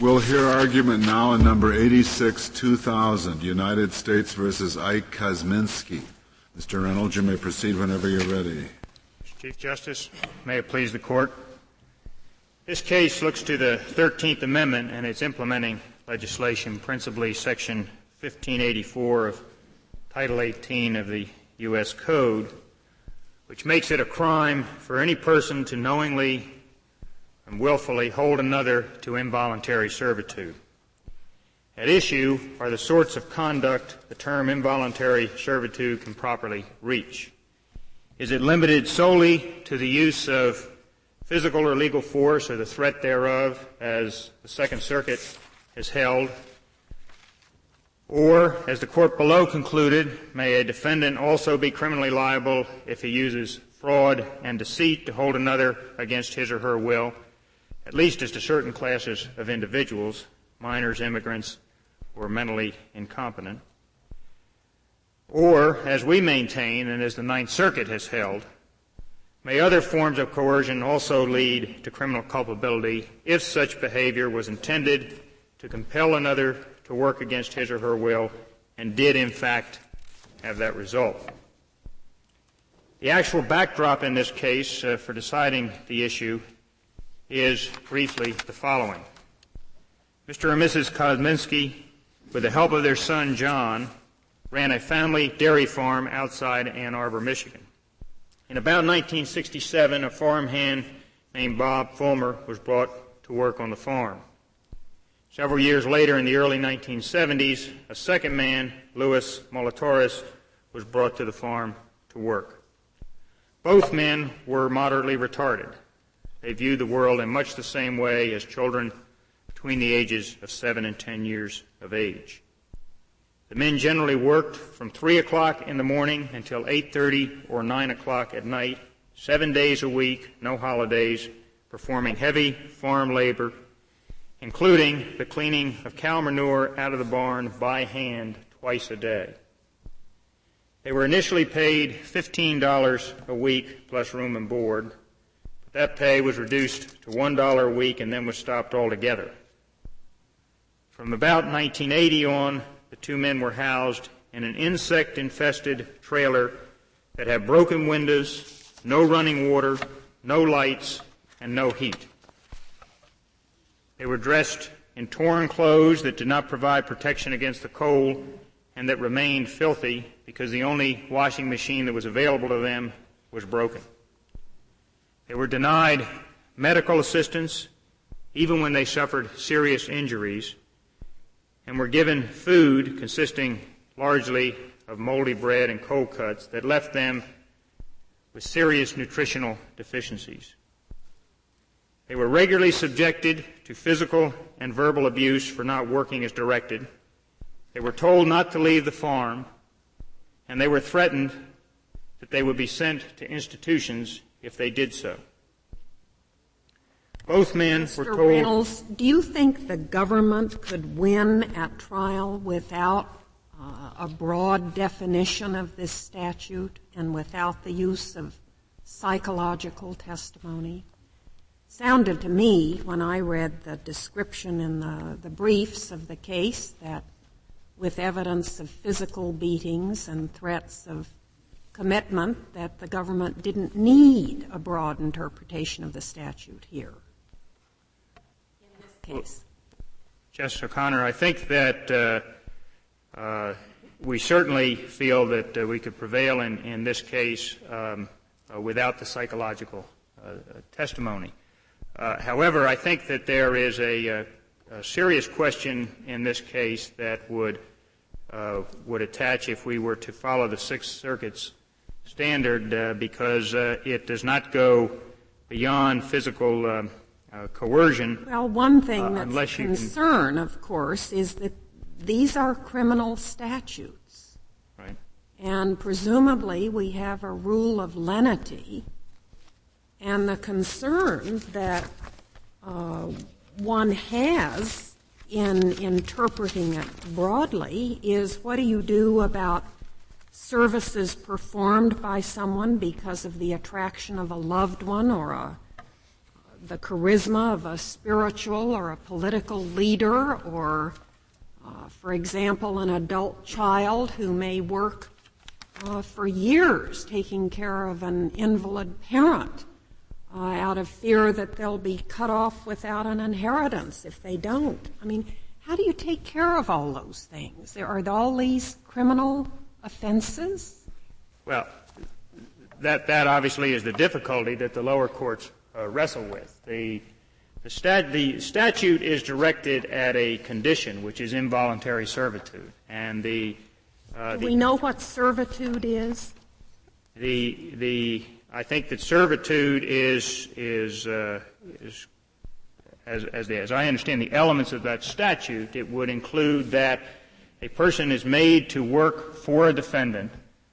We'll hear argument now in number 86-2000, United States versus Ike Kosminski. Mr. Reynolds, you may proceed whenever you're ready. Mr. Chief Justice, may it please the Court. This case looks to the 13th Amendment and its implementing legislation, principally Section 1584 of Title 18 of the U.S. Code, which makes it a crime for any person to knowingly and willfully hold another to involuntary servitude. At issue are the sorts of conduct the term involuntary servitude can properly reach. Is it limited solely to the use of physical or legal force or the threat thereof, as the Second Circuit has held? Or, as the court below concluded, may a defendant also be criminally liable if he uses fraud and deceit to hold another against his or her will, at least as to certain classes of individuals, minors, immigrants, or mentally incompetent? Or, as we maintain, and as the Ninth Circuit has held, may other forms of coercion also lead to criminal culpability if such behavior was intended to compel another to work against his or her will and did, in fact, have that result. The actual backdrop in this case for deciding the issue is briefly the following. Mr. and Mrs. Kosminski, with the help of their son John, ran a family dairy farm outside Ann Arbor, Michigan. In about 1967, a farmhand named Bob Fulmer was brought to work on the farm. Several years later, in the early 1970s, a second man, Louis Molitoris, was brought to the farm to work. Both men were moderately retarded. They viewed the world in much the same way as children between the ages of 7 and 10 years of age. The men generally worked from 3 o'clock in the morning until 8:30 or 9 o'clock at night, 7 days a week, no holidays, performing heavy farm labor, including the cleaning of cow manure out of the barn by hand twice a day. They were initially paid $15 a week plus room and board. That pay was reduced to $1 a week and then was stopped altogether. From about 1980 on, the two men were housed in an insect-infested trailer that had broken windows, no running water, no lights, and no heat. They were dressed in torn clothes that did not provide protection against the cold and that remained filthy because the only washing machine that was available to them was broken. They were denied medical assistance even when they suffered serious injuries, and were given food consisting largely of moldy bread and cold cuts that left them with serious nutritional deficiencies. They were regularly subjected to physical and verbal abuse for not working as directed. They were told not to leave the farm, and they were threatened that they would be sent to institutions if they did so. Both men were told... Mr. Reynolds, do you think the government could win at trial without a broad definition of this statute and without the use of psychological testimony? It sounded to me, when I read the description in the briefs of the case, that with evidence of physical beatings and threats of commitment, that the government didn't need a broad interpretation of the statute here. Case. Justice O'Connor, I think that we certainly feel that we could prevail in this case without the psychological testimony. However, I think that there is a serious question in this case that would attach if we were to follow the Sixth Circuit's standard because it does not go beyond physical coercion. Well, one thing that's a concern, of course, is that these are criminal statutes. Right. And presumably we have a rule of lenity, and the concern that one has in interpreting it broadly is, what do you do about services performed by someone because of the attraction of a loved one or the charisma of a spiritual or a political leader, or, for example, an adult child who may work for years taking care of an invalid parent out of fear that they'll be cut off without an inheritance if they don't. I mean, how do you take care of all those things? Are all these criminal offenses? Well, that obviously is the difficulty that the lower courts wrestle with. The statute is directed at a condition, which is involuntary servitude, and do we know what servitude is? I think that servitude is as I understand the elements of that statute, it would include that a person is made to work for a defendant,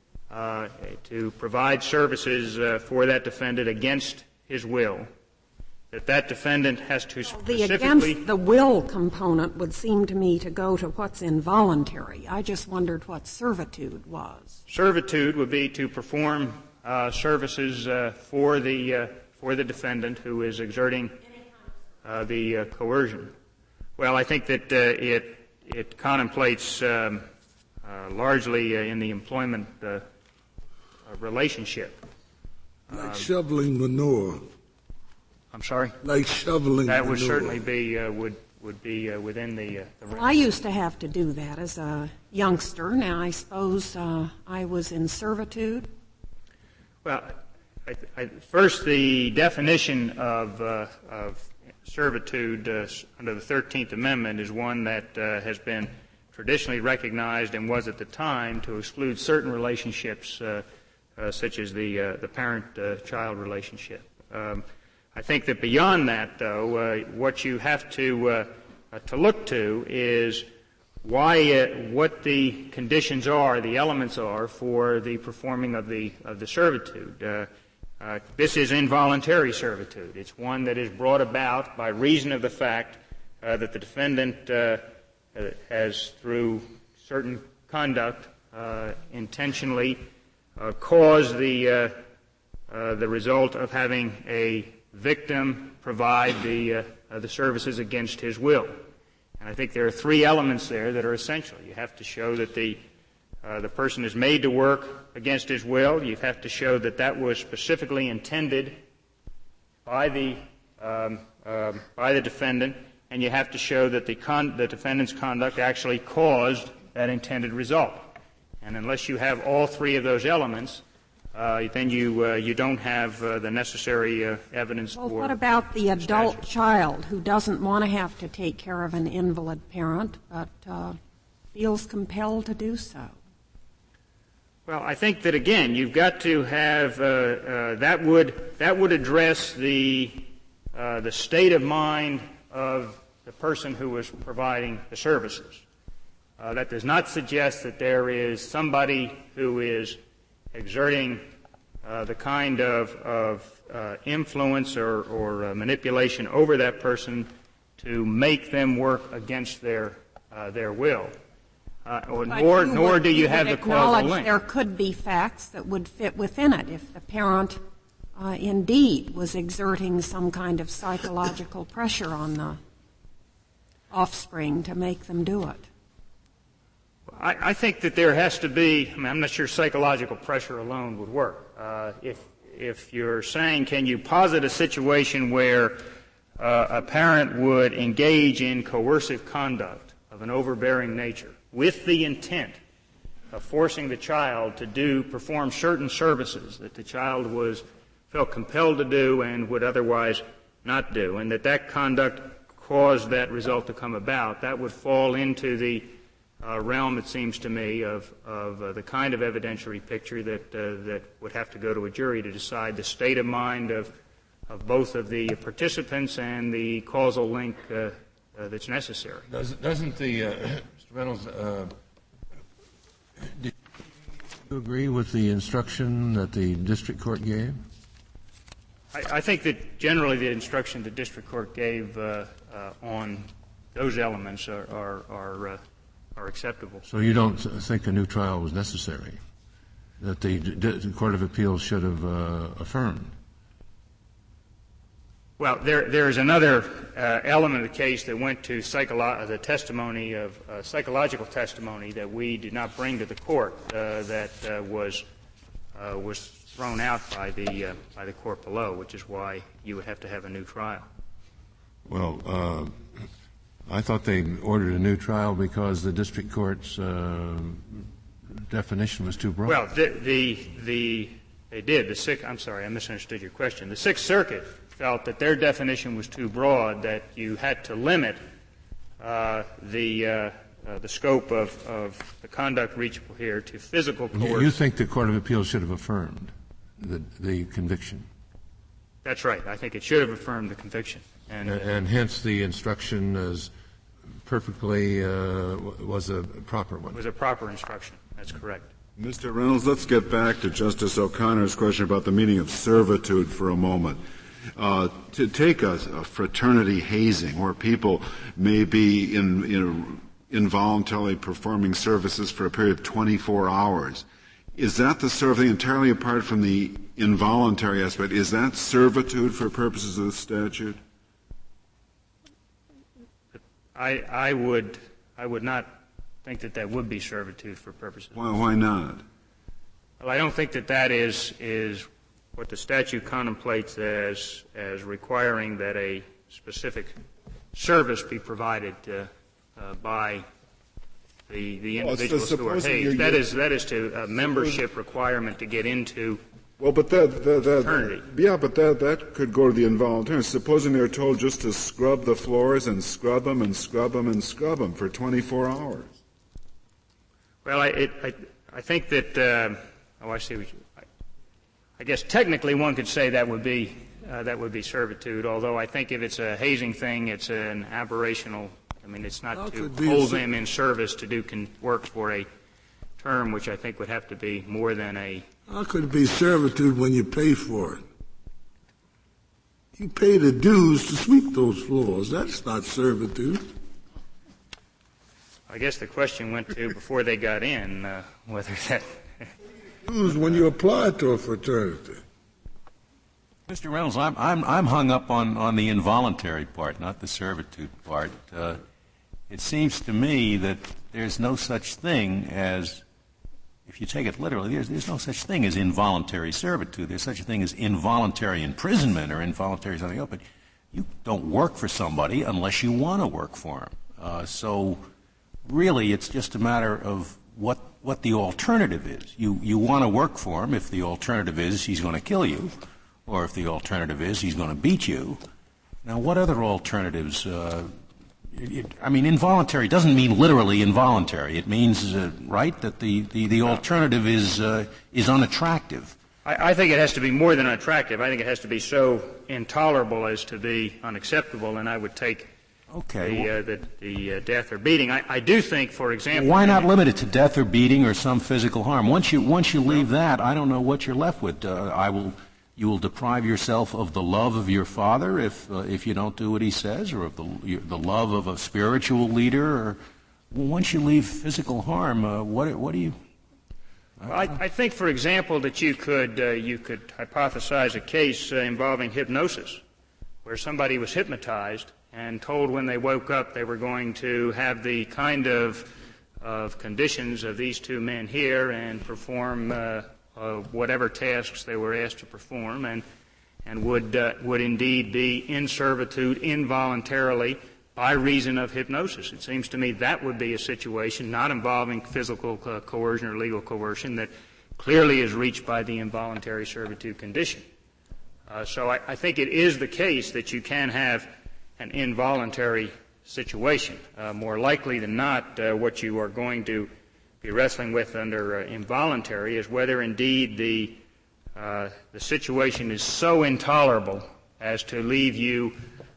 to provide services for that defendant against his will, that defendant has to specifically... The against the will component would seem to me to go to what's involuntary. I just wondered what servitude was. Servitude would be to perform services for the defendant who is exerting the coercion. Well, I think that it contemplates largely in the employment relationship. Like shoveling manure. I'm sorry? Like shoveling that manure. Would certainly be would be within the range. Well, I used to have to do that as a youngster. Now I suppose I was in servitude. Well, first the definition of servitude under the 13th Amendment is one that has been traditionally recognized and was at the time to exclude certain relationships such as the parent-child relationship. I think that beyond that, though, what you have to look to is what the conditions are, the elements are for the performing of the servitude. This is involuntary servitude. It's one that is brought about by reason of the fact that the defendant has, through certain conduct, intentionally caused the result of having a victim provide the services against his will. And I think there are three elements there that are essential. You have to show that the person is made to work against his will. You have to show that that was specifically intended by the defendant, and you have to show that the defendant's conduct actually caused that intended result. And unless you have all three of those elements, then you don't have the necessary evidence for... Well, what about the adult child who doesn't want to have to take care of an invalid parent but feels compelled to do so? Well, I think that, again, you've got to have that would address the state of mind of the person who is providing the services. That does not suggest that there is somebody who is exerting the kind of influence or manipulation over that person to make them work against their will. Nor do you have the causal link. There could be facts that would fit within it if the parent indeed was exerting some kind of psychological pressure on the offspring to make them do it. I think that there has to be, I'm not sure psychological pressure alone would work. If you're saying, can you posit a situation where a parent would engage in coercive conduct of an overbearing nature with the intent of forcing the child to perform certain services that the child felt compelled to do and would otherwise not do, and that conduct caused that result to come about, that would fall into the realm, it seems to me, of the kind of evidentiary picture that would have to go to a jury to decide the state of mind of both of the participants and the causal link that's necessary. Doesn't the Mr. Reynolds, do you agree with the instruction that the district court gave? I think that generally the instruction the district court gave on those elements are acceptable. So you don't think a new trial was necessary, that the Court of Appeals should have affirmed? Well, there is another element of the case that went to the testimony of psychological testimony that we did not bring to the court that was thrown out by the court below, which is why you would have to have a new trial. Well, I thought they ordered a new trial because the district court's definition was too broad. Well, they did. I'm sorry, I misunderstood your question. The Sixth Circuit felt that their definition was too broad, that you had to limit the scope of the conduct reachable here to physical coercion. You think the Court of Appeals should have affirmed the conviction? That's right. I think it should have affirmed the conviction. And hence the instruction is perfectly was a proper one. It was a proper instruction. That's correct. Mr. Reynolds, let's get back to Justice O'Connor's question about the meaning of servitude for a moment. To take a fraternity hazing where people may be involuntarily performing services for a period of 24 hours, is that the sort of thing, entirely apart from the involuntary aspect, is that servitude for purposes of the statute? I would not think that would be servitude for purposes. Why not? Well, I don't think that is what the statute contemplates as requiring that a specific service be provided by the individuals who are hazed. That is to a membership requirement to get into. Well, but fraternity. Yeah, but that could go to the involuntary. Supposing they're told just to scrub the floors and scrub them and scrub them and scrub them for 24 hours. Well, I think that I see. I guess technically one could say that would be servitude. Although I think if it's a hazing thing, it's an aberrational. I mean, it's not to hold them in service to do work for a term, which I think would have to be more than a. How could it be servitude when you pay for it? You pay the dues to sweep those floors. That's not servitude. I guess the question went to before they got in whether that. Dues when you apply to a fraternity. Mr. Reynolds, I'm hung up on the involuntary part, not the servitude part. It seems to me that there's no such thing as, if you take it literally, there's no such thing as involuntary servitude. There's such a thing as involuntary imprisonment or involuntary something else. But you don't work for somebody unless you want to work for them. So really, it's just a matter of what the alternative is. You want to work for him if the alternative is he's going to kill you, or if the alternative is he's going to beat you. Now, what other alternatives? Involuntary doesn't mean literally involuntary. It means, right, that the alternative is unattractive. I think it has to be more than unattractive. I think it has to be so intolerable as to be unacceptable, and I would take the death or being. I do think, for example. Why not limit it to death or beating or some physical harm? Once you leave that, I don't know what you're left with. You will deprive yourself of the love of your father if you don't do what he says, or of the love of a spiritual leader. Or once you leave physical harm, what do you? Well, I think, for example, that you could hypothesize a case involving hypnosis, where somebody was hypnotized and told when they woke up they were going to have the kind of conditions of these two men here and perform whatever tasks they were asked to perform, and would indeed be in servitude involuntarily by reason of hypnosis. It seems to me that would be a situation not involving physical coercion or legal coercion that clearly is reached by the involuntary servitude condition. So I think it is the case that you can have an involuntary situation. More likely than not, what you are going to be wrestling with under involuntary is whether indeed the situation is so intolerable as to leave you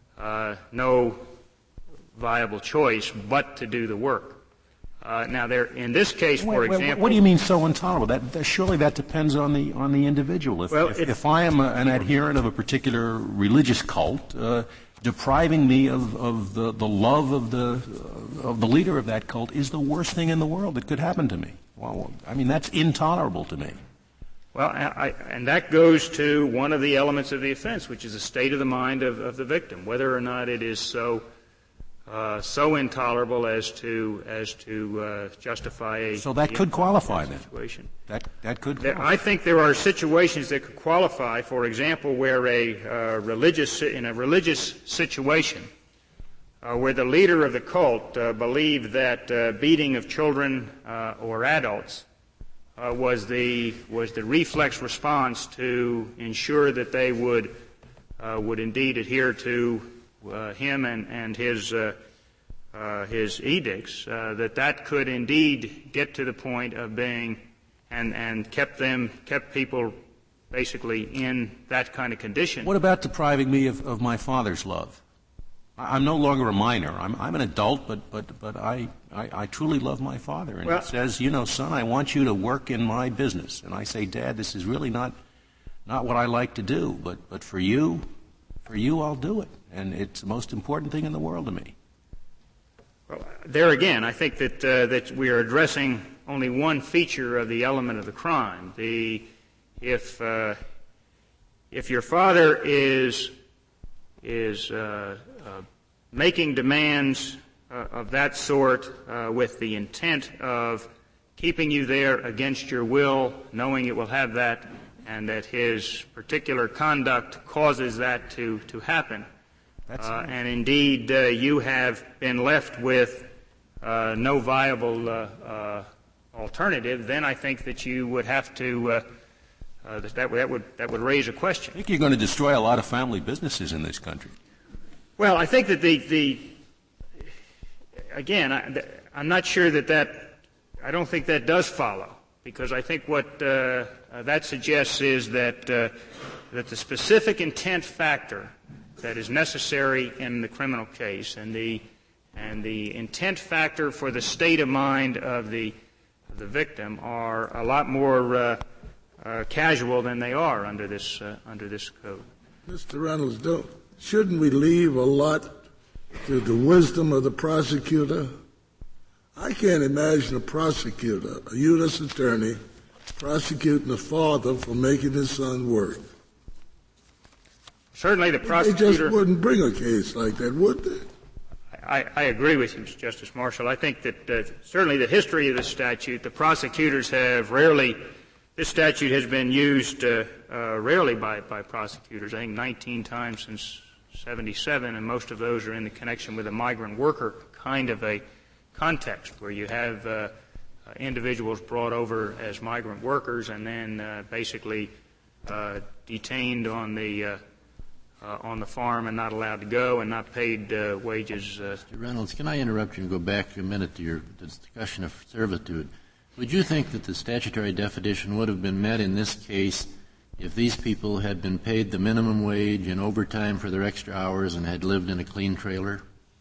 no viable choice but to do the work. Now, in this case, for example, what do you mean so intolerable? Surely that depends on the individual. If I am an adherent of a particular religious cult, depriving me of the love of the leader of that cult is the worst thing in the world that could happen to me. Well, I mean, that's intolerable to me. Well, and that goes to one of the elements of the offense, which is the state of the mind of the victim, whether or not it is so intolerable as to justify a so that could qualify then. Situation. That could qualify. I think there are situations that could qualify. For example, where in a religious situation, where the leader of the cult believed that beating of children or adults was the reflex response to ensure that they would indeed adhere to him and his edicts, that could indeed get to the point of being and kept people basically in that kind of condition. What about depriving me of my father's love? I'm no longer a minor. I'm an adult, but I truly love my father. And he says, son, I want you to work in my business. And I say, Dad, this is really not what I like to do, but for you I'll do it. And it's the most important thing in the world to me. Well, there again, I think that we are addressing only one feature of the element of the crime. If your father is making demands of that sort with the intent of keeping you there against your will, knowing it will have that, and that his particular conduct causes that to happen, and indeed you have been left with no viable alternative, then I think that you would have to that would raise a question. I think you're going to destroy a lot of family businesses in this country. Well, I think that again, I'm not sure I don't think that does follow, because I think what that suggests is that the specific intent factor that is necessary in the criminal case and the intent factor for the state of mind of the victim are a lot more casual than they are under this code. Mr. Reynolds, shouldn't we leave a lot to the wisdom of the prosecutor? I can't imagine a prosecutor, a U.S. attorney, prosecuting a father for making his son work. Certainly the prosecutor... They just wouldn't bring a case like that, would they? I agree with you, Mr. Justice Marshall. I think that certainly the history of this statute, the prosecutors have rarely... This statute has been used rarely by prosecutors, I think 19 times since 1977, and most of those are in the connection with a migrant worker kind of a context where you have individuals brought over as migrant workers and then basically detained on the farm and not allowed to go and not paid wages. Mr. Reynolds, can I interrupt you and go back a minute to your discussion of servitude? Would you think that the statutory definition would have been met in this case if these people had been paid the minimum wage and overtime for their extra hours and had lived in a clean trailer?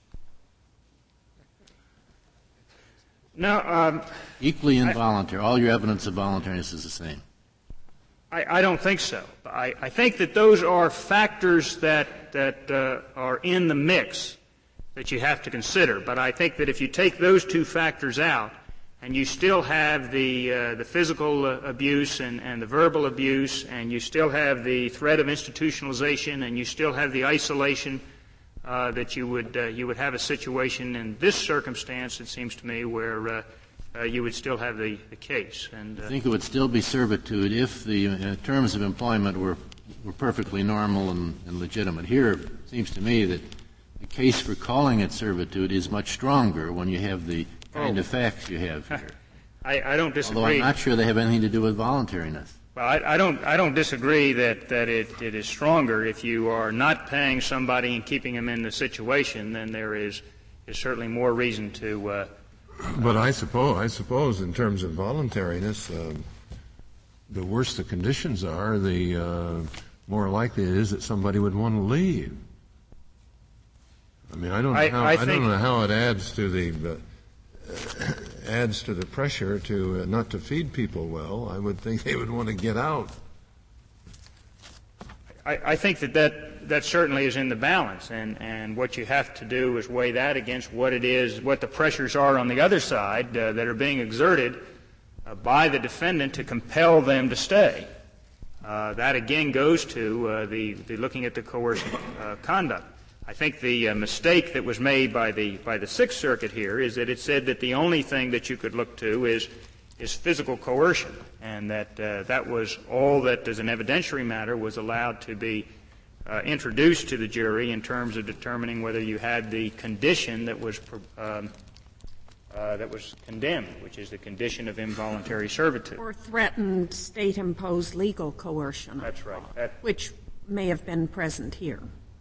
No. Equally involuntary. All your evidence of voluntariness is the same. I don't think so. I think that those are factors that are in the mix that you have to consider. But I think that if you take those two factors out, and you still have the physical abuse and the verbal abuse, and you still have the threat of institutionalization, and you still have the isolation, that you would have a situation in this circumstance, it seems to me, where you would still have the case. And I think it would still be servitude if the terms of employment were perfectly normal and legitimate. Here, it seems to me that the case for calling it servitude is much stronger when you have the kind of facts you have here. I don't disagree. Although I'm not sure they have anything to do with voluntariness. Well, I don't disagree that it is stronger. If you are not paying somebody and keeping them in the situation, then there is certainly more reason to. But I suppose in terms of voluntariness, the worse the conditions are, the more likely it is that somebody would want to leave. I mean, I don't know how it adds to the pressure to not to feed people well. I would think they would want to get out. I think that certainly is in the balance, and what you have to do is weigh that against what the pressures are on the other side that are being exerted by the defendant to compel them to stay. That again goes to the looking at the coercive conduct. I think the mistake that was made by the Sixth Circuit here is that it said that the only thing that you could look to is physical coercion, and that that was all that, as an evidentiary matter, was allowed to be introduced to the jury in terms of determining whether you had the condition that was condemned, which is the condition of involuntary servitude. Or threatened state-imposed legal coercion. That's right. Which may have been present here.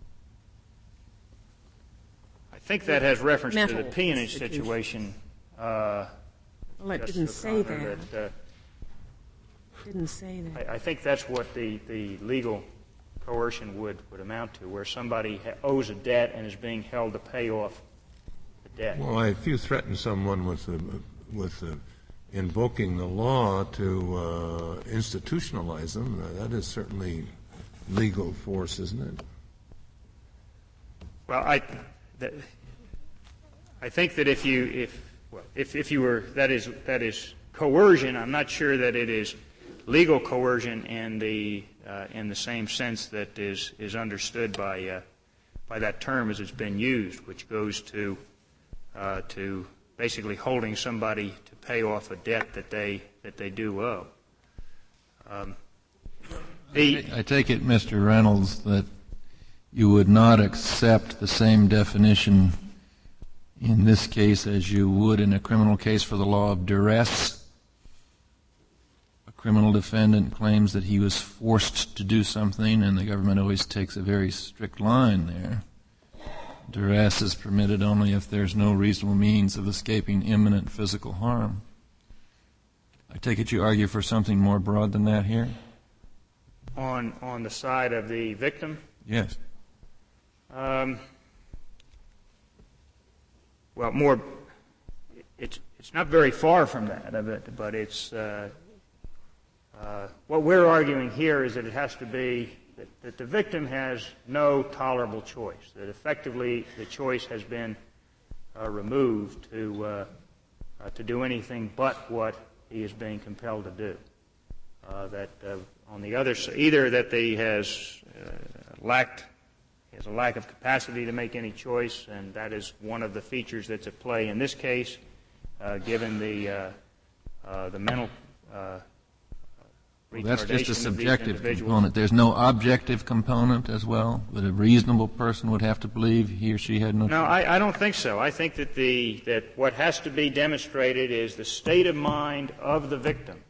I think that has reference to the peonage situation. Well, it didn't say that. Didn't say that. I think that's what the legal coercion would amount to, where somebody owes a debt and is being held to pay off the debt. Well, if you threaten someone with invoking the law to institutionalize them, that is certainly legal force, isn't it? Well, I think that if you were that is coercion. I'm not sure that it is legal coercion in the same sense that is understood by that term as it's been used, which goes to basically holding somebody to pay off a debt that they do owe. I take it, Mr. Reynolds, that you would not accept the same definition in this case as you would in a criminal case for the law of duress. A criminal defendant claims that he was forced to do something, and the government always takes a very strict line there. Duress is permitted only if there's no reasonable means of escaping imminent physical harm. I take it you argue for something more broad than that here? On the side of the victim? Yes. Well, more. It's not very far from that of it, but it's what we're arguing here is that it has to be that the victim has no tolerable choice. That effectively the choice has been removed to do anything but what he is being compelled to do. That on the other side, either that he has a lack of capacity to make any choice, and that is one of the features that's at play in this case, given the mental retardation. That's just a subjective component. There's no objective component as well that a reasonable person would have to believe he or she had no choice? No, I don't think so. I think that what has to be demonstrated is the state of mind of the victim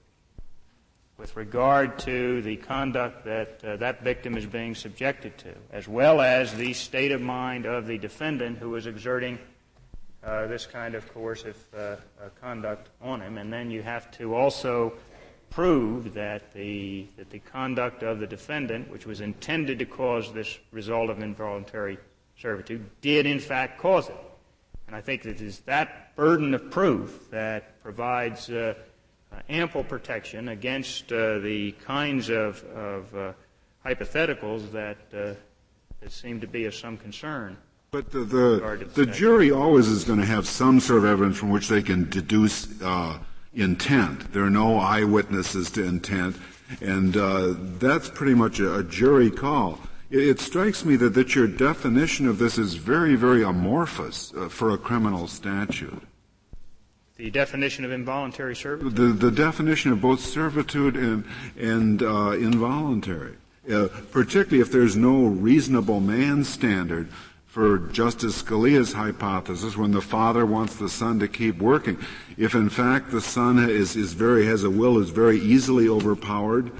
with regard to the conduct that that victim is being subjected to, as well as the state of mind of the defendant who is exerting this kind of coercive conduct on him. And then you have to also prove that the conduct of the defendant, which was intended to cause this result of involuntary servitude, did in fact cause it. And I think it is that burden of proof that provides ample protection against the kinds of hypotheticals that seem to be of some concern. But the jury always is going to have some sort of evidence from which they can deduce intent. There are no eyewitnesses to intent, and that's pretty much a jury call. It strikes me that your definition of this is very, very amorphous for a criminal statute. The definition of involuntary servitude? The definition of both servitude and involuntary, particularly if there's no reasonable man standard for Justice Scalia's hypothesis when the father wants the son to keep working. If in fact the son has a will is very easily overpowered,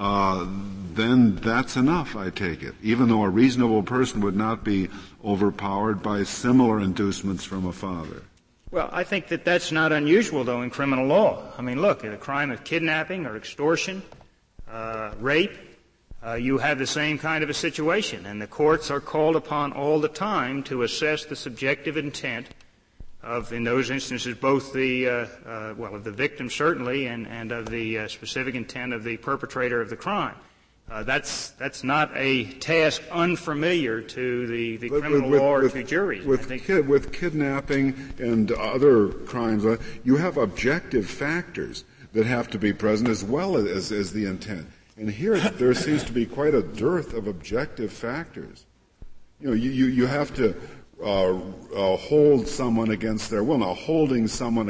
then that's enough, I take it, even though a reasonable person would not be overpowered by similar inducements from a father. Well, I think that that's not unusual, though, in criminal law. I mean, look, in a crime of kidnapping or extortion, rape, you have the same kind of a situation, and the courts are called upon all the time to assess the subjective intent of, in those instances, both of the victim certainly, and of the specific intent of the perpetrator of the crime. That's not a task unfamiliar to the criminal law or to juries. With kidnapping and other crimes, you have objective factors that have to be present as well as the intent. And here there seems to be quite a dearth of objective factors. You have to hold someone against their will. Now, holding someone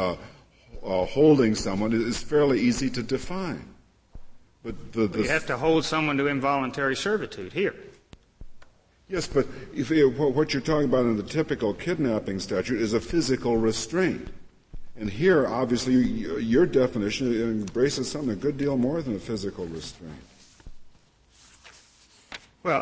is fairly easy to define. But you have to hold someone to involuntary servitude here. Yes, but what you're talking about in the typical kidnapping statute is a physical restraint. And here, obviously, your definition embraces something a good deal more than a physical restraint. Well,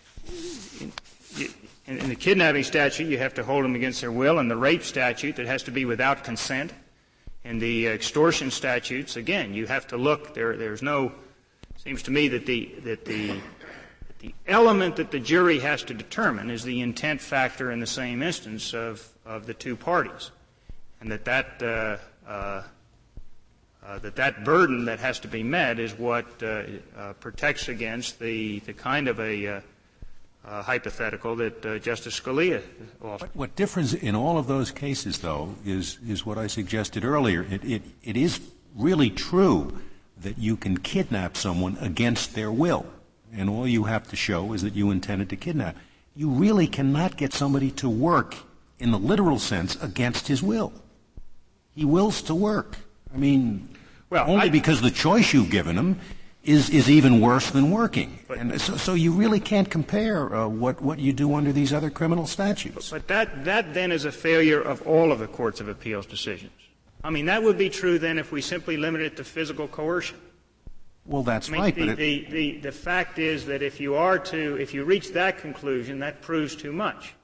in the kidnapping statute, you have to hold them against their will. In the rape statute, that has to be without consent. In the extortion statutes, again, you have to look. There's no. Seems to me that the element that the jury has to determine is the intent factor in the same instance of the two parties, and that burden that has to be met is what protects against the kind of a hypothetical that Justice Scalia offered. What differs in all of those cases, though, is what I suggested earlier. It is really true that you can kidnap someone against their will, and all you have to show is that you intended to kidnap. You really cannot get somebody to work in the literal sense against his will. He wills to work. I mean, only because the choice you've given him is even worse than working. And so you really can't compare what you do under these other criminal statutes. But that then is a failure of all of the courts of appeals decisions. I mean, that would be true then if we simply limited it to physical coercion. Well, that's right. But the fact is that if you reach that conclusion, that proves too much.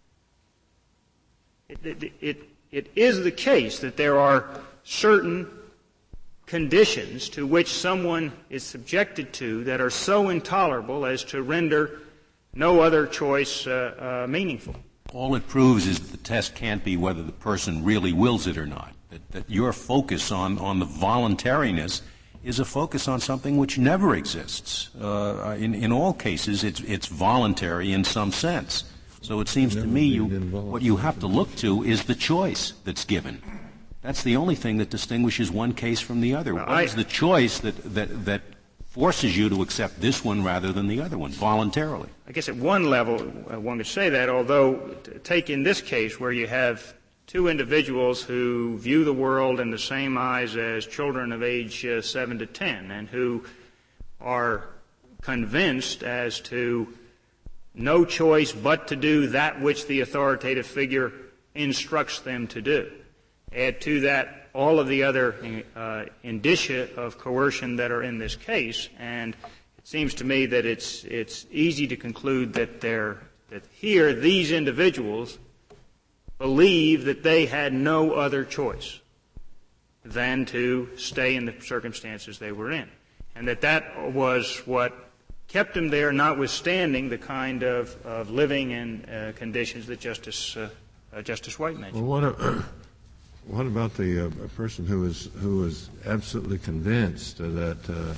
It is the case that there are certain conditions to which someone is subjected to that are so intolerable as to render no other choice meaningful. All it proves is that the test can't be whether the person really wills it or not. That your focus on the voluntariness is a focus on something which never exists. In all cases, it's voluntary in some sense. So it seems to me what you have to look to is the choice that's given. That's the only thing that distinguishes one case from the other. What is the choice that forces you to accept this one rather than the other one, voluntarily? I guess at one level, one could say that, although take in this case where you have two individuals who view the world in the same eyes as children of age 7 to 10 and who are convinced as to no choice but to do that which the authoritative figure instructs them to do. Add to that all of the other indicia of coercion that are in this case, and it seems to me that it's easy to conclude that here these individuals believe that they had no other choice than to stay in the circumstances they were in, and that was what kept them there, notwithstanding the kind of living and conditions that Justice White mentioned. Well, what about the person who is absolutely convinced that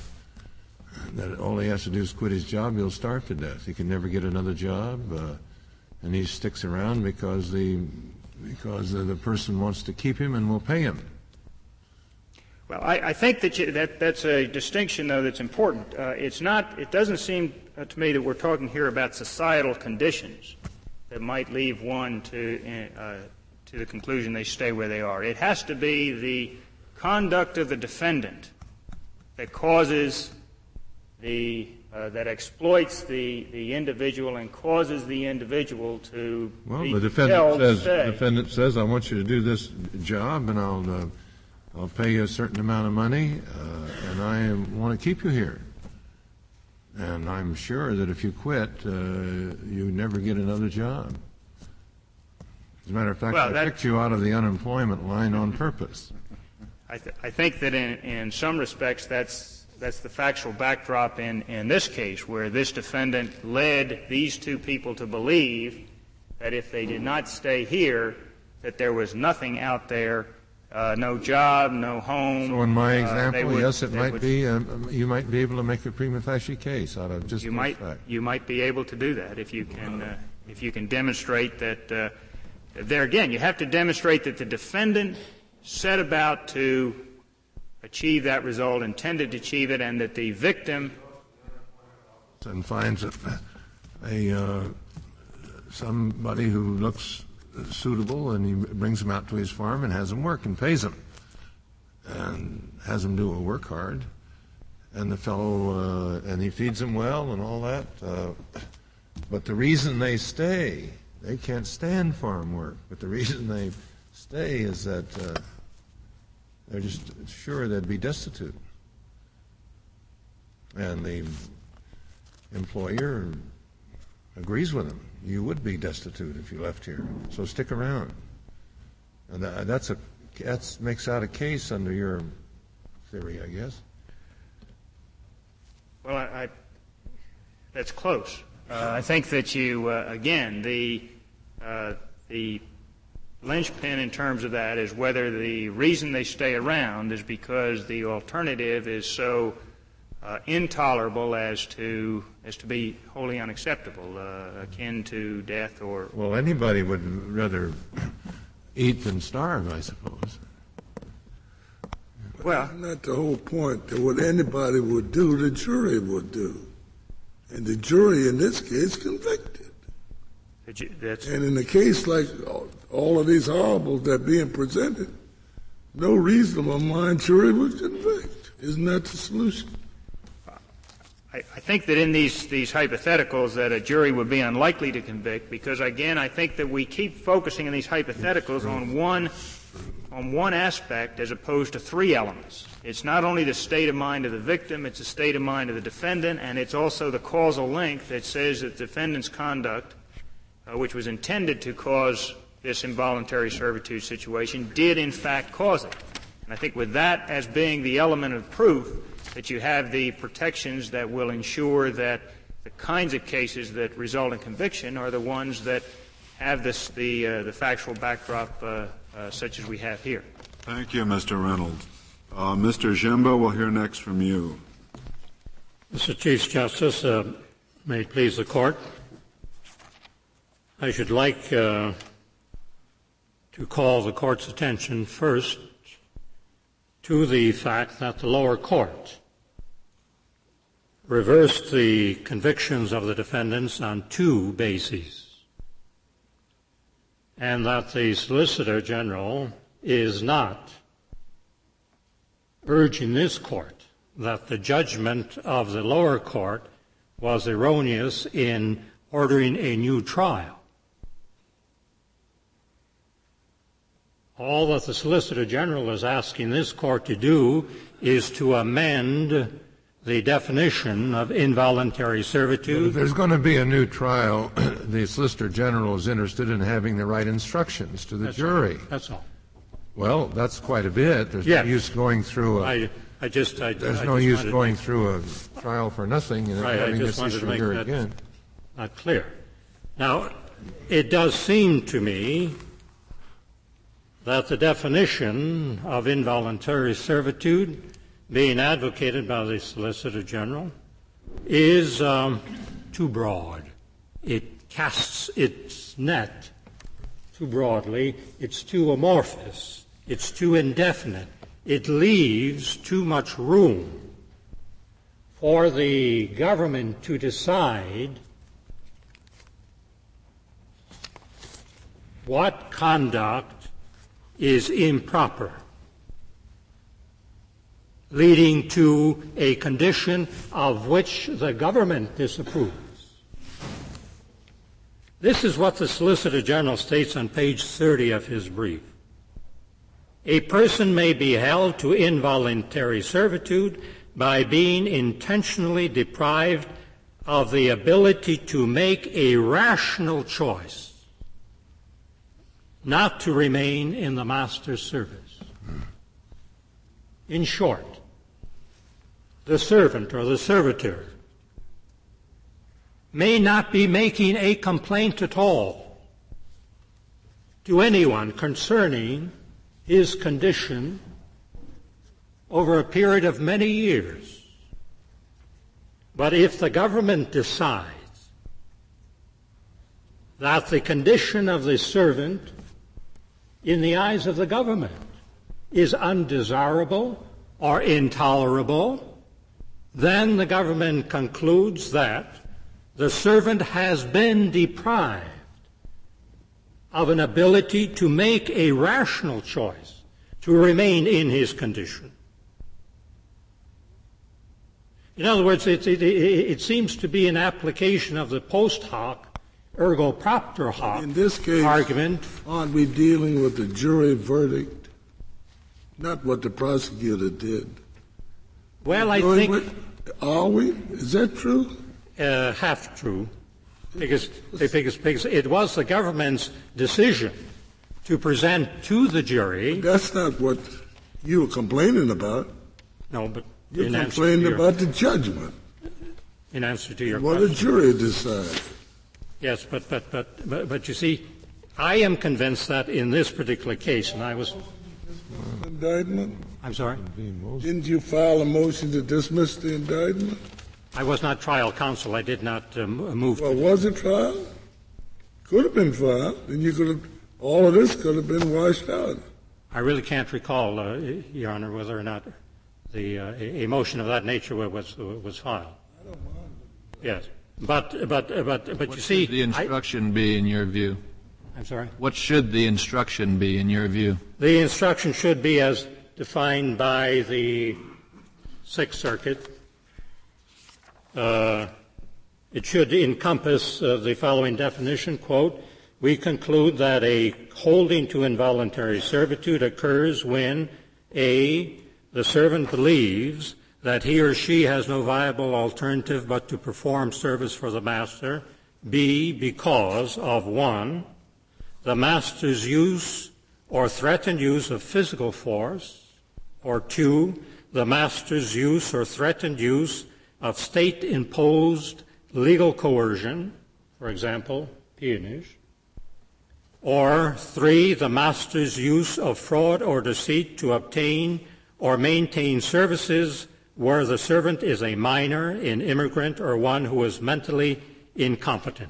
all he has to do is quit his job, he'll starve to death. He can never get another job, and he sticks around because the person wants to keep him and will pay him. Well, I think that's a distinction, though, that's important. It doesn't seem to me that we're talking here about societal conditions that might leave one to the conclusion they stay where they are. It has to be the conduct of the defendant that causes that exploits the individual and causes the individual to be compelled to stay. The defendant says, I want you to do this job, and I'll pay you a certain amount of money, and I want to keep you here. And I'm sure that if you quit, you never get another job. As a matter of fact, I picked you out of the unemployment line on purpose. I think that in some respects that's the factual backdrop in this case, where this defendant led these two people to believe that if they did not stay here, that there was nothing out there, no job, no home. So in my example, yes, it might be. You might be able to make a prima facie case out of just this fact. You might be able to do that if you can demonstrate that. There again, you have to demonstrate that the defendant set about to achieve that result, intended to achieve it, and that the victim and finds somebody who looks suitable, and he brings him out to his farm and has him work and pays him and has him do a work hard, and the fellow and he feeds him well and all that, but the reason they stay, they can't stand farm work, but the reason they stay is that they're just sure they'd be destitute, and the employer agrees with them. You would be destitute if you left here, so stick around. And that makes out a case under your theory, I guess. Well, that's close. I think that you, again, the linchpin in terms of that is whether the reason they stay around is because the alternative is so intolerable as to be wholly unacceptable, akin to death or. Well, anybody would rather eat than starve, I suppose. Well, not the whole point. That what anybody would do, the jury would do, and the jury in this case convicted. And in a case like all of these horribles that are being presented, no reasonable mind jury would convict. Isn't that the solution? I think that in these hypotheticals that a jury would be unlikely to convict because, again, I think that we keep focusing in these hypotheticals on one aspect as opposed to three elements. It's not only the state of mind of the victim, it's the state of mind of the defendant, and it's also the causal link that says that the defendant's conduct, which was intended to cause this involuntary servitude situation, did in fact cause it. And I think with that as being the element of proof, that you have the protections that will ensure that the kinds of cases that result in conviction are the ones that have the factual backdrop such as we have here. Thank you, Mr. Reynolds. Mr. Jimbo, we'll hear next from you. Mr. Chief Justice, may it please the Court, I should like to call the Court's attention first to the fact that the lower court reversed the convictions of the defendants on two bases, and that the Solicitor General is not urging this Court that the judgment of the lower court was erroneous in ordering a new trial. All that the Solicitor General is asking this Court to do is to amend the definition of involuntary servitude. But if there's going to be a new trial, the Solicitor General is interested in having the right instructions to the jury. That's all. Well, that's quite a bit. There's no use going through going through a trial for nothing and having this issue here again. Not clear. Now, it does seem to me that the definition of involuntary servitude being advocated by the Solicitor General is too broad. It casts its net too broadly. It's too amorphous. It's too indefinite. It leaves too much room for the government to decide what conduct is improper, leading to a condition of which the government disapproves. This is what the Solicitor General states on page 30 of his brief. A person may be held to involuntary servitude by being intentionally deprived of the ability to make a rational choice not to remain in the master's service. In short, the servant or the servitor may not be making a complaint at all to anyone concerning his condition over a period of many years. But if the government decides that the condition of the servant in the eyes of the government is undesirable or intolerable, then the government concludes that the servant has been deprived of an ability to make a rational choice to remain in his condition. In other words, it seems to be an application of the post hoc, ergo propter hoc in this case, argument. Aren't we dealing with the jury verdict, not what the prosecutor did? Well, I think... Are we? Is that true? Half true. Because it was the government's decision to present to the jury. That's not what you were complaining about. No, but you're complaining about the judgment. In answer to your question. What a jury decides. Yes, but you see, I am convinced that in this particular case, and I was. Indictment? I'm sorry? Didn't you file a motion to dismiss the indictment? I was not trial counsel. I did not move. Well, was it trial? Could have been filed, and you could have. All of this could have been washed out. I really can't recall, Your Honor, whether or not a motion of that nature was filed. I don't mind. Yes, but you see, should the instruction be in your view? I'm sorry. What should the instruction be in your view? The instruction should be as defined by the Sixth Circuit. It should encompass the following definition, quote, "We conclude that a holding to involuntary servitude occurs when A, the servant believes that he or she has no viable alternative but to perform service for the master, B, because of 1, the master's use or threatened use of physical force, or 2, the master's use or threatened use of state-imposed legal coercion, for example, peonage, or 3, the master's use of fraud or deceit to obtain or maintain services where the servant is a minor, an immigrant, or one who is mentally incompetent."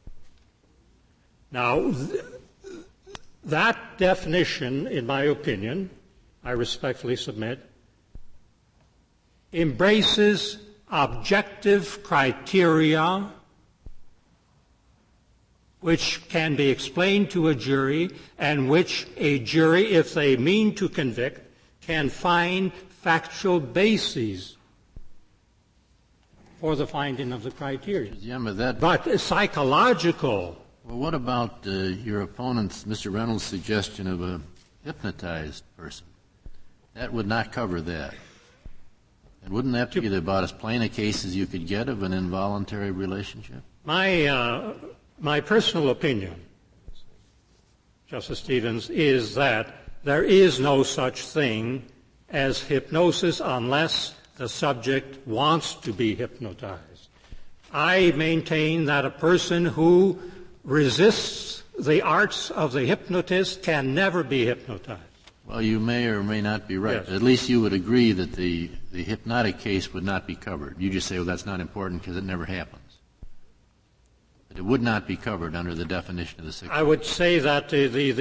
Now, that definition, in my opinion, I respectfully submit, embraces objective criteria which can be explained to a jury and which a jury, if they mean to convict, can find factual bases for the finding of the criteria. Yeah, but psychological. Well, what about your opponent's, Mr. Reynolds' suggestion of a hypnotized person? That would not cover that. And wouldn't that be about as plain a case as you could get of an involuntary relationship? My personal opinion, Justice Stevens, is that there is no such thing as hypnosis unless the subject wants to be hypnotized. I maintain that a person who resists the arts of the hypnotist can never be hypnotized. Well, you may or may not be right. Yes. At least you would agree that the hypnotic case would not be covered. You just say, well, that's not important because it never happens. But it would not be covered under the definition of the Sixth. I would say that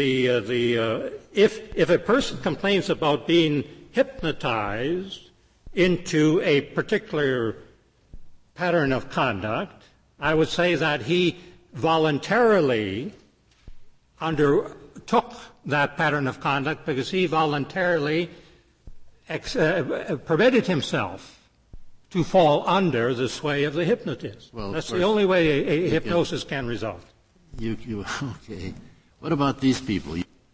if a person complains about being hypnotized into a particular pattern of conduct, I would say that he voluntarily undertook that pattern of conduct because he voluntarily permitted himself to fall under the sway of the hypnotist. Well, that's the only way a hypnosis can result. Okay. What about these people?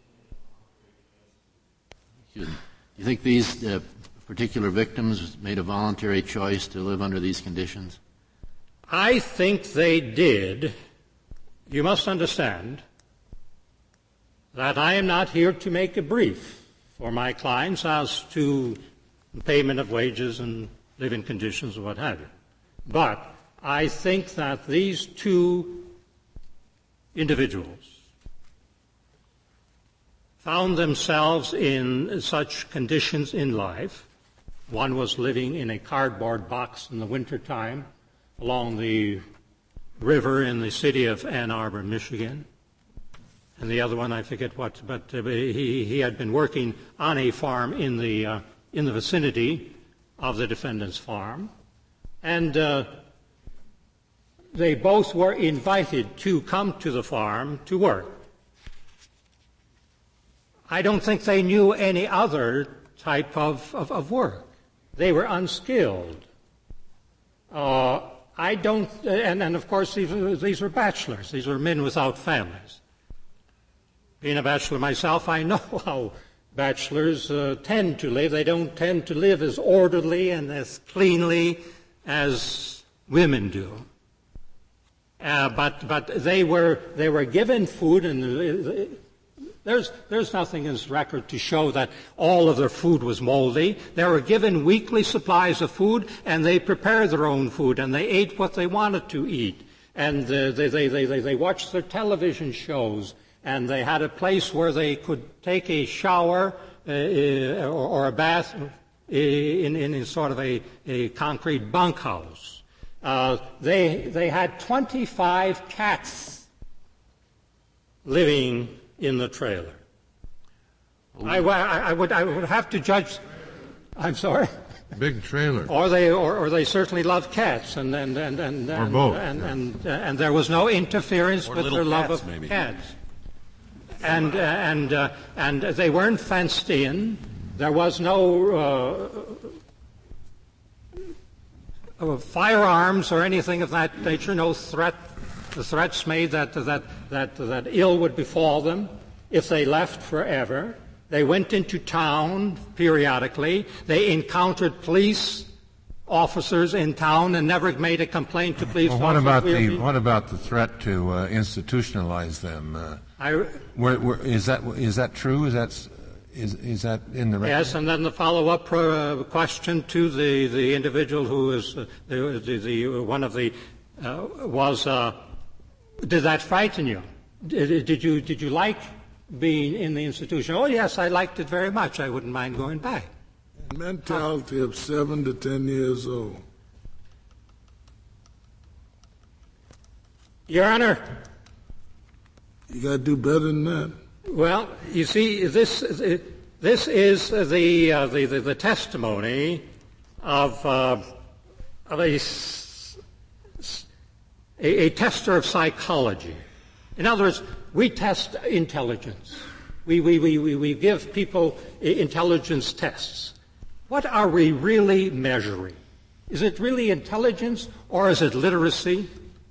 You think these particular victims made a voluntary choice to live under these conditions? I think they did. You must understand that I am not here to make a brief for my clients as to the payment of wages and living conditions or what have you. But I think that these two individuals found themselves in such conditions in life. One was living in a cardboard box in the wintertime along the river in the city of Ann Arbor, Michigan. And the other one, I forget what, but he had been working on a farm in the in the vicinity of the defendant's farm, and they both were invited to come to the farm to work. I don't think they knew any other type of work. They were unskilled. I don't, and of course these were bachelors. These were men without families. Being a bachelor myself, I know how bachelors tend to live. They don't tend to live as orderly and as cleanly as women do. But they were given food, and there's nothing in this record to show that all of their food was moldy. They were given weekly supplies of food, and they prepared their own food, and they ate what they wanted to eat. And they watched their television shows, and they had a place where they could take a shower or a bath in sort of a concrete bunkhouse. They had 25 cats living in the trailer. I would have to judge. I'm sorry. Big trailer. Or they certainly loved cats, and or both. And there was no interference with their love of cats. And they weren't fenced in. There was no firearms or anything of that nature. No threats made that ill would befall them if they left forever. They went into town periodically. They encountered police officers in town and never made a complaint to police officers. What about the threat to institutionalize them? Is that true? Is that in the record? Yes, and then the follow-up question to the individual who is did that frighten you? Did you like being in the institution? Oh, yes, I liked it very much. I wouldn't mind going back. Mentality of 7 to 10 years old. Your Honor. You got to do better than that. Well, you see, this is the testimony of a tester of psychology. In other words, we test intelligence. We give people intelligence tests. What are we really measuring? Is it really intelligence, or is it literacy?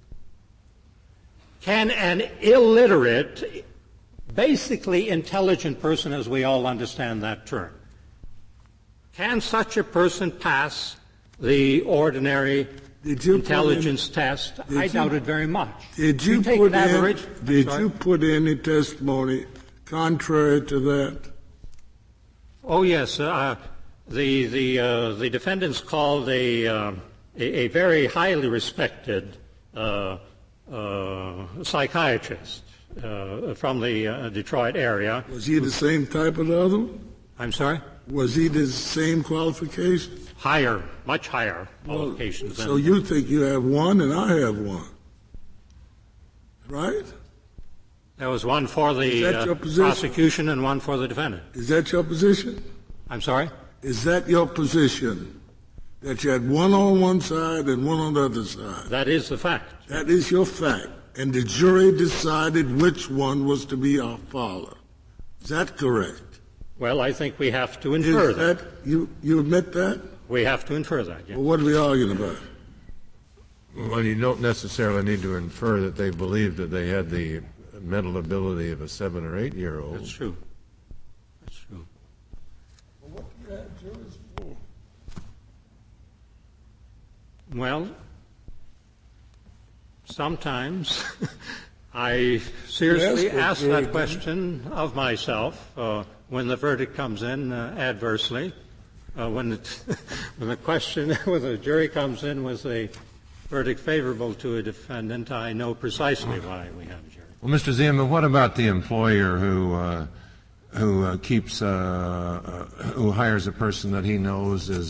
Can an illiterate, basically intelligent person, as we all understand that term, can such a person pass the ordinary intelligence test? I doubt it very much. Did you put any testimony contrary to that? Oh, yes. The defendants called a very highly respected psychiatrist from the Detroit area. Was he the same type of the other one? I'm sorry? Was he the same qualifications? Higher, much higher qualifications. So you think you have one and I have one, right? There was one for the prosecution and one for the defendant. Is that your position? I'm sorry? Is that your position, that you had one on one side and one on the other side? That is the fact. That is your fact. And the jury decided which one was to be our father. Is that correct? Well, I think we have to infer that. You admit that? We have to infer that, yes. Well, what are we arguing about? Well, you don't necessarily need to infer that they believed that they had the mental ability of a 7 or 8 year old. That's true. That's true. Well, what do you have juries for? Well, sometimes I seriously ask that question of myself when the verdict comes in adversely. When the jury comes in with a verdict favorable to a defendant, I know precisely why we have a jury. Well, Mr. Ziemann, what about the employer who hires a person that he knows he's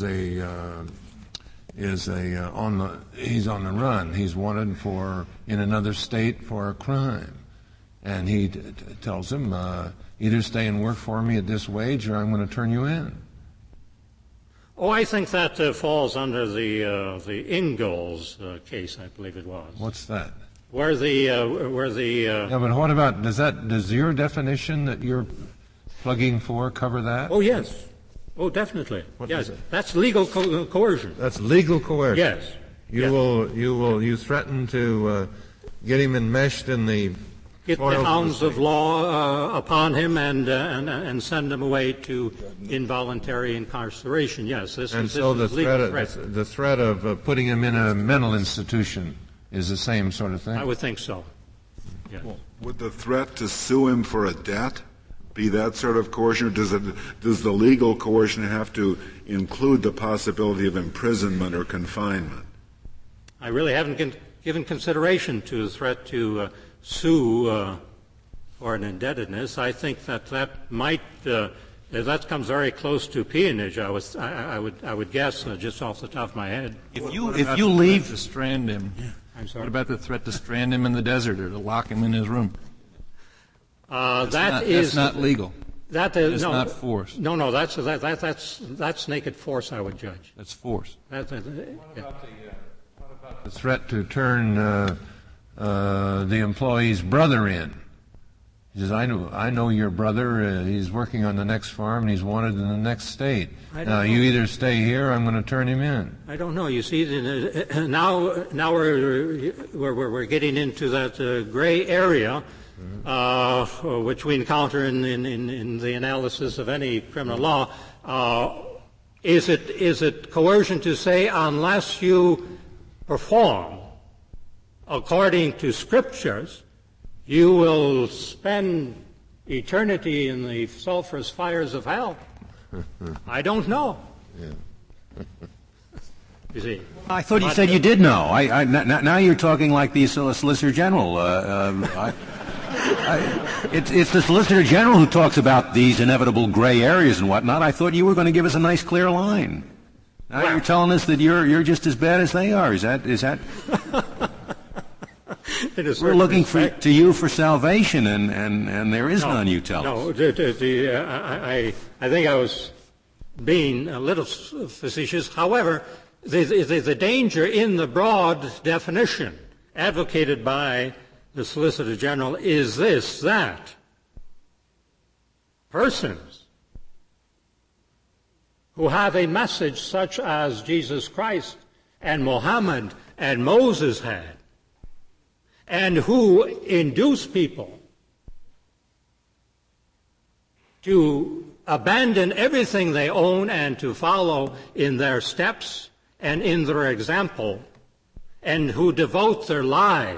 on the run. He's wanted in another state for a crime, and he tells him either stay and work for me at this wage or I'm going to turn you in. Oh, I think that falls under the Ingalls case, I believe it was. What's that? Where the Yeah, but what about, does your definition that you're plugging for cover that? Oh, yes. Oh, definitely. What yes. is it? That's legal coercion. That's legal coercion. Yes. You threaten to get him enmeshed in the Get the hounds of law upon him and send him away to involuntary incarceration. Yes, this is the threat. The threat of putting him in a mental institution is the same sort of thing. I would think so. Yes. Well, would the threat to sue him for a debt be that sort of coercion, or does the legal coercion have to include the possibility of imprisonment or confinement? I really haven't given consideration to the threat to sue for an indebtedness. I think that might that comes very close to peonage. I would guess just off the top of my head. If you leave to strand him, I'm sorry. what about the threat to strand him in the desert or to lock him in his room? That's not legal. That It's no, not force. No, that's naked force. I would judge. That's force. Yeah. What about the threat to turn the employee's brother in? He says, I know your brother. He's working on the next farm, and he's wanted in the next state. Now, you either stay here, or I'm going to turn him in. I don't know. You see, now we're getting into that gray area, which we encounter in the analysis of any criminal law. Is it coercion to say unless you perform according to scriptures, you will spend eternity in the sulphurous fires of hell? I don't know. Yeah. You see, I thought you said you did know. Now you're talking like the Solicitor General. It's the Solicitor General who talks about these inevitable gray areas and whatnot. I thought you were going to give us a nice clear line. Now you're telling us that you're just as bad as they are. Is that? We're looking to you for salvation, and there is none, you tell us. No, I think I was being a little facetious. However, the danger in the broad definition advocated by the Solicitor General is that persons who have a message such as Jesus Christ and Muhammad and Moses had, and who induce people to abandon everything they own and to follow in their steps and in their example, and who devote their lives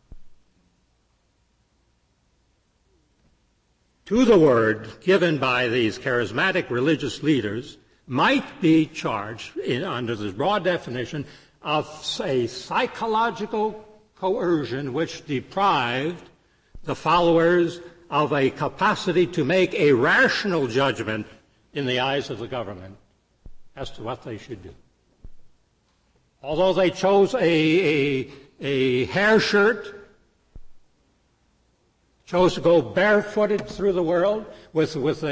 to the word given by these charismatic religious leaders, might be charged, under this broad definition, of a psychological coercion which deprived the followers of a capacity to make a rational judgment in the eyes of the government as to what they should do. Although they chose a hair shirt, chose to go barefooted through the world with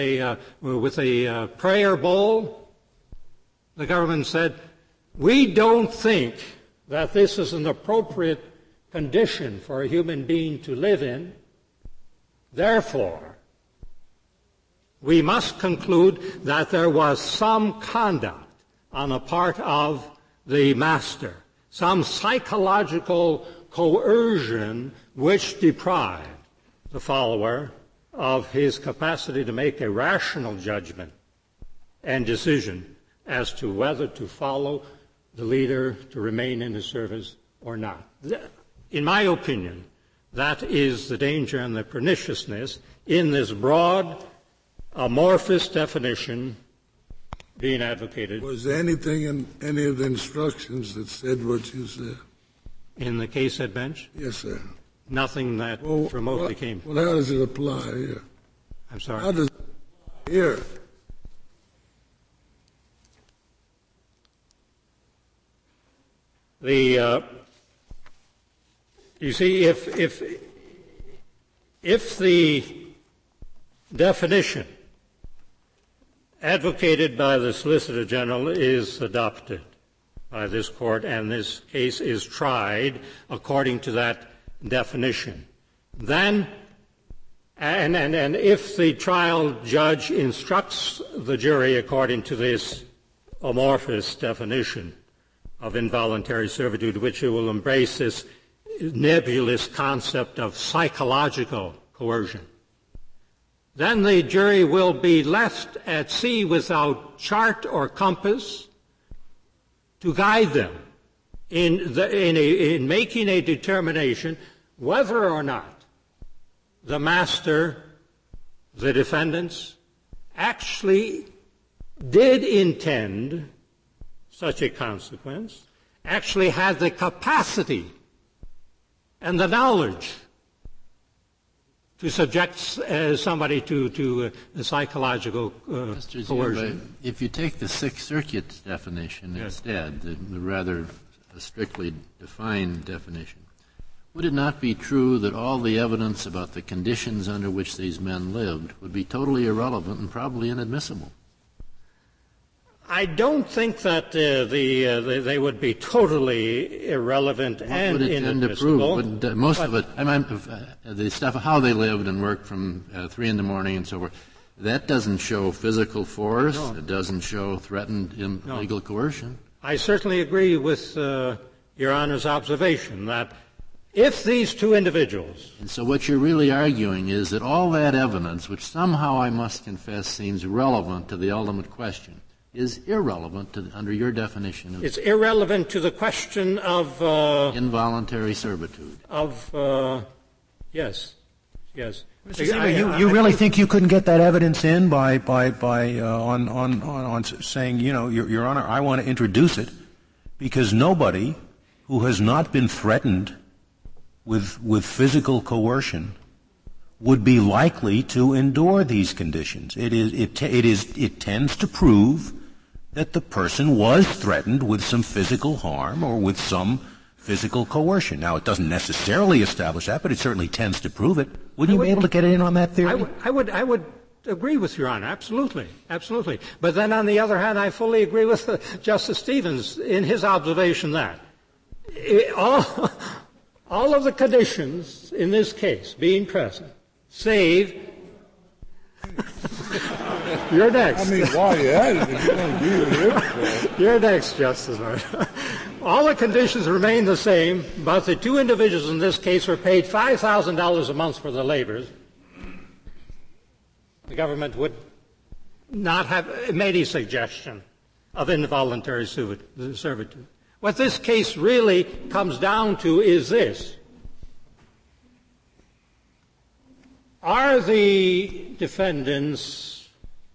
a prayer bowl, the government said, we don't think that this is an appropriate condition for a human being to live in. Therefore, we must conclude that there was some conduct on the part of the master, some psychological coercion which deprived the follower of his capacity to make a rational judgment and decision as to whether to follow the leader, to remain in his service or not. In my opinion, that is the danger and the perniciousness in this broad, amorphous definition being advocated. Was there anything in any of the instructions that said what you said? In the case at bench? Yes, sir. Nothing that remotely came. Well, how does it apply here? I'm sorry? How does it apply here? You see, if the definition advocated by the Solicitor General is adopted by this court, and this case is tried according to that definition. Then, and if the trial judge instructs the jury according to this amorphous definition of involuntary servitude, which it will embrace this nebulous concept of psychological coercion, then the jury will be left at sea without chart or compass to guide them in making a determination whether or not the master, the defendants, actually did intend such a consequence, actually had the capacity and the knowledge to subject somebody to psychological coercion. If you take the Sixth Circuit's definition instead, the rather strictly defined definition, would it not be true that all the evidence about the conditions under which these men lived would be totally irrelevant and probably inadmissible? I don't think that they would be totally irrelevant and inadmissible. Most of it, the stuff how they lived and worked from 3 in the morning and so forth, that doesn't show physical force. No. It doesn't show threatened illegal coercion. I certainly agree with Your Honor's observation that if these two individuals... And so what you're really arguing is that all that evidence, which somehow I must confess seems relevant to the ultimate question, is irrelevant under your definition. It's irrelevant to the question of... involuntary servitude. Yes. Mr. Seaver, you really think you couldn't get that evidence in by saying, Your Honor, I want to introduce it because nobody who has not been threatened with physical coercion would be likely to endure these conditions. It tends to prove that the person was threatened with some physical harm or with some physical coercion. Now, it doesn't necessarily establish that, but it certainly tends to prove it. Wouldn't you be able to get it in on that theory? I would agree with Your Honor, absolutely. But then, on the other hand, I fully agree with Justice Stevens in his observation that all of the conditions in this case being present, save... You're next. I mean, while you're at it, if you're going to do it, You're next, Justice Breyer. All the conditions remain the same, but the two individuals in this case were paid $5,000 a month for their labors. The government would not have made a suggestion of involuntary servitude. What this case really comes down to is this. Are the defendants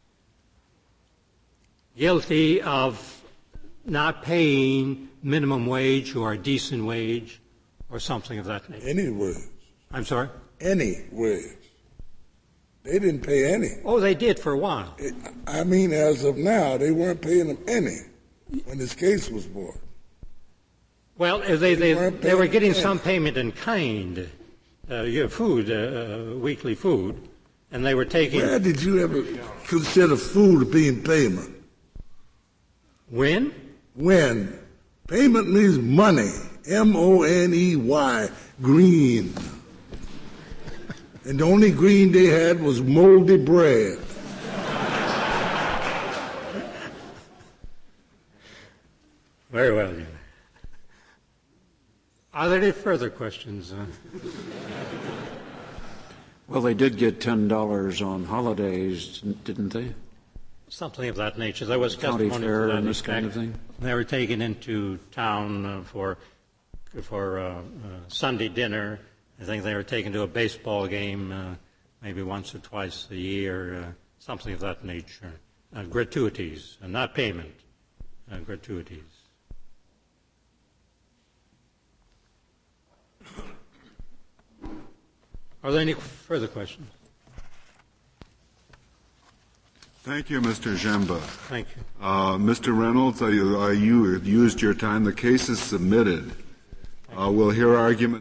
guilty of not paying minimum wage or decent wage or something of that nature? Any wage. I'm sorry? Any wage. They didn't pay any. Oh, they did for a while. I mean, as of now, they weren't paying them any when this case was brought. Well, they were getting some payment in kind, food, weekly food, and they were taking... Where did you ever consider food being payment? When? When. Payment means money. M-O-N-E-Y. Green. And the only green they had was moldy bread. Very well, Jim. Are there any further questions? Well, they did get $10 on holidays, didn't they? Something of that nature. There was county fair and this kind of thing. They were taken into town for Sunday dinner. I think they were taken to a baseball game maybe once or twice a year, something of that nature. Gratuities, not payment, gratuities. Are there any further questions? Thank you, Mr. Jemba. Thank you. Mr. Reynolds, you used your time. The case is submitted. We'll hear argument.